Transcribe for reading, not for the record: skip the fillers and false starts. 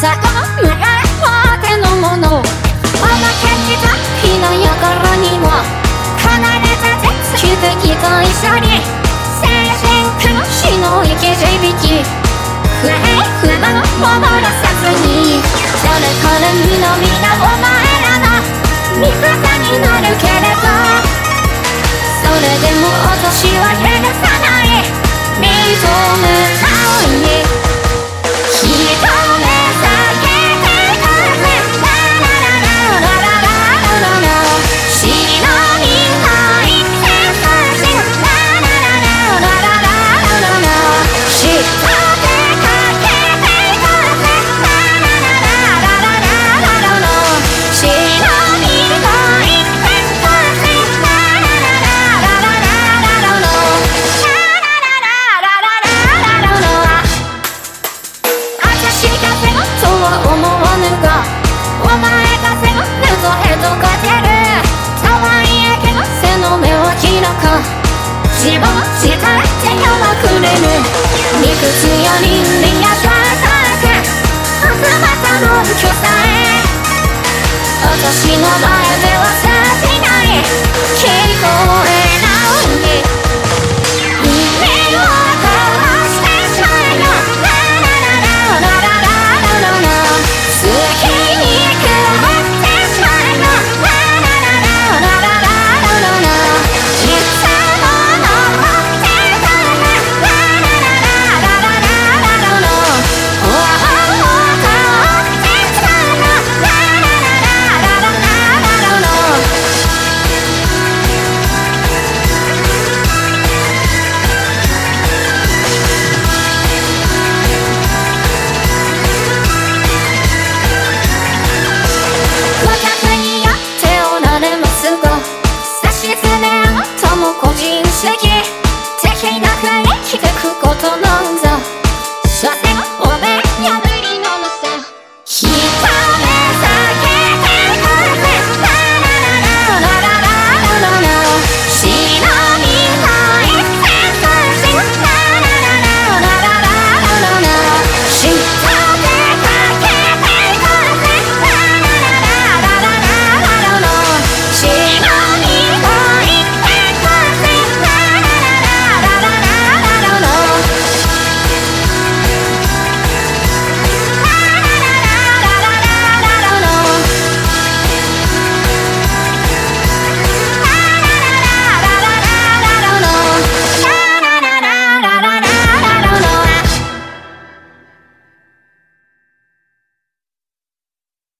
たこの未来は手のもの。おまけした日の横にも離れた絶奇跡と一緒に精神苦しの生き字引フレーフの守らさずにそれから身の身がお前らの味方になるけれどそれでも私は許さない認めない一目避けてくれラララララララララ死の未来センサーシラララララララララ知ってかけてくれラララララララララ死の未来センサーシラララララララララ私がせのとは思わぬがお前がせのルートへとかけるとはいえけど背の目は開か自分自体って弱くれる理屈より目が高く悪魔との巨さえ私の前